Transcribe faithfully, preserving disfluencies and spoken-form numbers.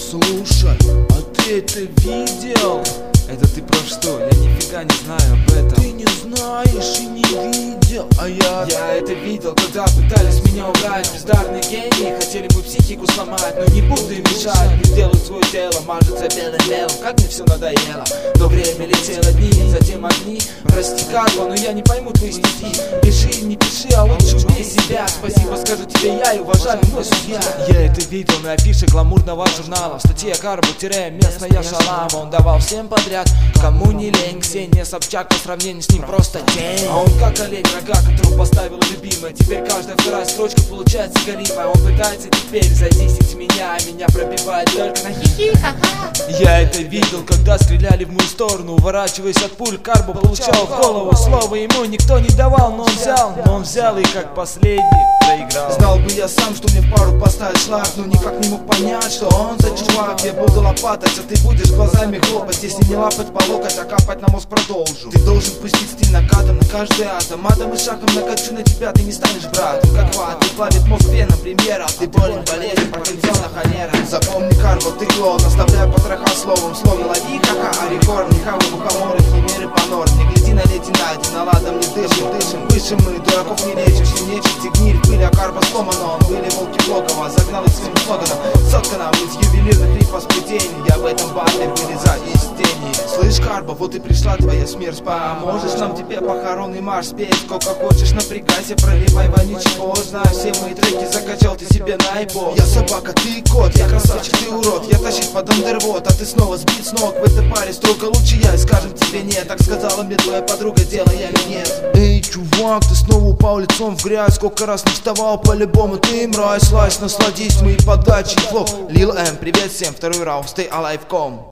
Слушай, а ты это видел? Это ты про что? Я нифига не знаю об этом. Ты не знаешь и не видел, а я... Я это видел, когда пытались меня убрать. Бездарные гении, хотели мою психику сломать. Но не буду им мешать, пусть делают свое дело. Мажется белым мелом, как мне все надоело. Но время летело дни, затем огни. Прости, Карбо, но я не пойму твои стихи. Пиши, не пиши, а лучше убей себя. Спасибо скажу тебе я и уважаю мой судья. Я это видел на афише гламурного журнала. В статье Карбо-местная шалава. Он давал всем подряд, кому не лень. Ксения Собчак по сравнению с ним просто тень. А он как олень, рога, которого поставила любимая. Теперь каждая вторая строчка получается голимая. Он пытается теперь задесить меня, а меня пробивает только на хихи-ха-ха. Я это видел, когда стреляли в мою сторону. Уворачиваясь от пуль, Карбо получал в голову. Слово ему никто не давал, но он взял. Но он взял и как последний проиграл. Знал бы я сам, что мне в пару поставить шлак, но никак не мог понять, что он за чувак. Я буду лопатать, а ты будешь глазами хлопать. Если не лапать по локоть, а капать на мозг продолжу. Ты должен пустить стиль накатом на каждый атом. Атом и шагом накачу на тебя, ты не станешь братом. Как ват, ты плавит мозг веном, премьера. Ты болен, болезнен, потенциально холера. Запомни, Карбо, ты клоун, оставляй потроха словом. Словно лови, ха-ха, а рекорд. Не хавай мухоморы, химеры по норм. Не гляди на леди Нади, на ладом не дышим, дышим. Выше мы, дураков не лечим, все нечисти гниль, пыль, а Карбо сломано. Он были волки Блокова, загнал их своим слоганом. Соткано из ювелирных рифосплетений. Я в этом батле вылезать из тени. Слышь, Карбо, вот и пришла твоя смерть. Поможешь нам тебе похоронный марш спеть. Сколько хочешь, напрягайся, проливай вонючий пол. Знаю все мои треки, закачал ты себе на iPod. Я собака, ты кот, я красавчик, ты урод. Я тащить под андервод, а ты снова сбит с ног. В этой паре строго лучше я, и скажем тебе нет. Так сказала мне твоя подруга, дело я или нет. Эй, чувак, ты снова упал лицом в грязь. Сколько раз не вставал, по-любому ты мразь. Слазь, насладись моей подачей, флоу. Лил М, привет всем, второй раунд, stay alive.com.